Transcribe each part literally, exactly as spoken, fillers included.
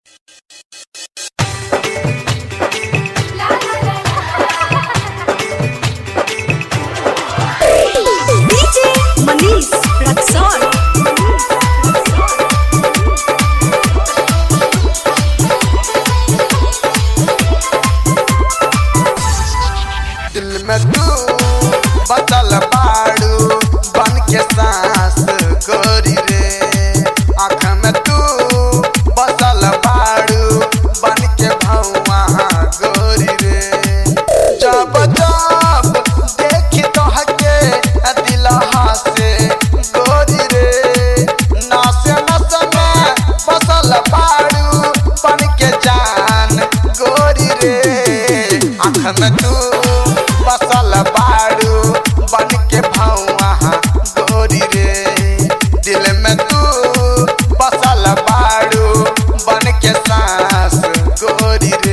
बचल बाड़ू बन के सांस गोरी रे। आँख में तू बसल बाड़ू बन के भौवा गोरी रे। जब जब देखी तोहके दिलहा से गोरी रे। नस नस में बसल बाड़ू बन के जान गोरी रे। आँख में तू बसल बाड़ू बन के भौवा गोरी रे। दिल में तू बसल बाड़ू बन के सांस गोरी रे।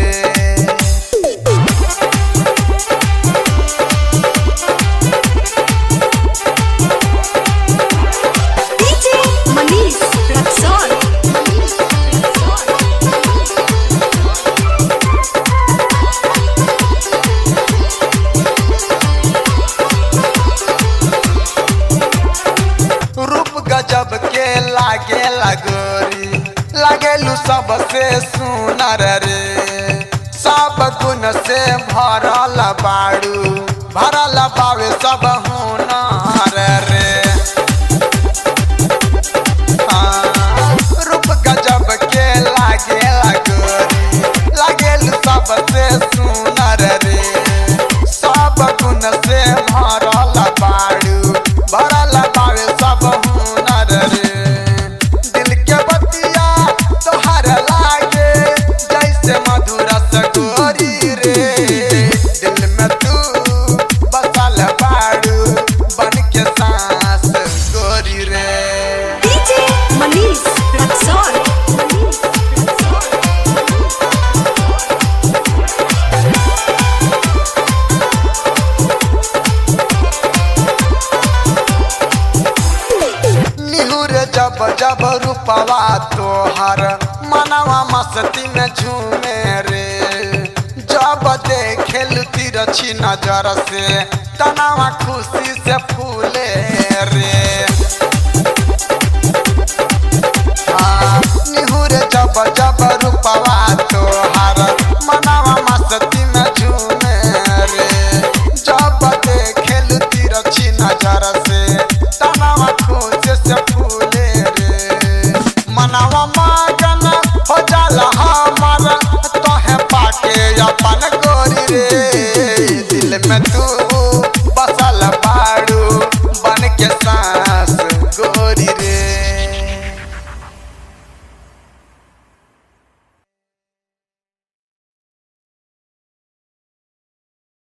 गजब के लागे लगोरी लागेलू सबसे सुनर रे। सब गुण से भरल बाड़ू भरल बावे सब हुनर रे। रूप गजब के लागे लगोरी लागेलू सबसे सुनर रे। सब गुण से भरल बाड़ू भरल बावे सब हुनर रे। दिल के बतिया तोहर लागे जैसे मधुर सगोरी रे। दिल में तू बसल बाड़ू बन के सांस गोरी रे। डीजे मनीष रक्सौल। जब जब रूपवा तोहर मनवा मस्ती में झूमे रे। जब देखेलू तिरछी नजर से तनावा खुशी से फूले रे। हाँ निहुर जब जब रूपवा तोहर मनवा मस्ती में झूमे रे। जब देखेलू तिरछी नजर से तनावा खुशी से फूले मनवा मगन हो जाला हमर तोहे पाके अपन गोरी रे। दिल में तू बसल बाड़ू बन के सांस गोरी रे।